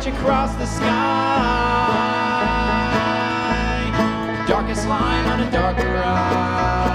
reach across the sky. Darkest line on a dark horizon.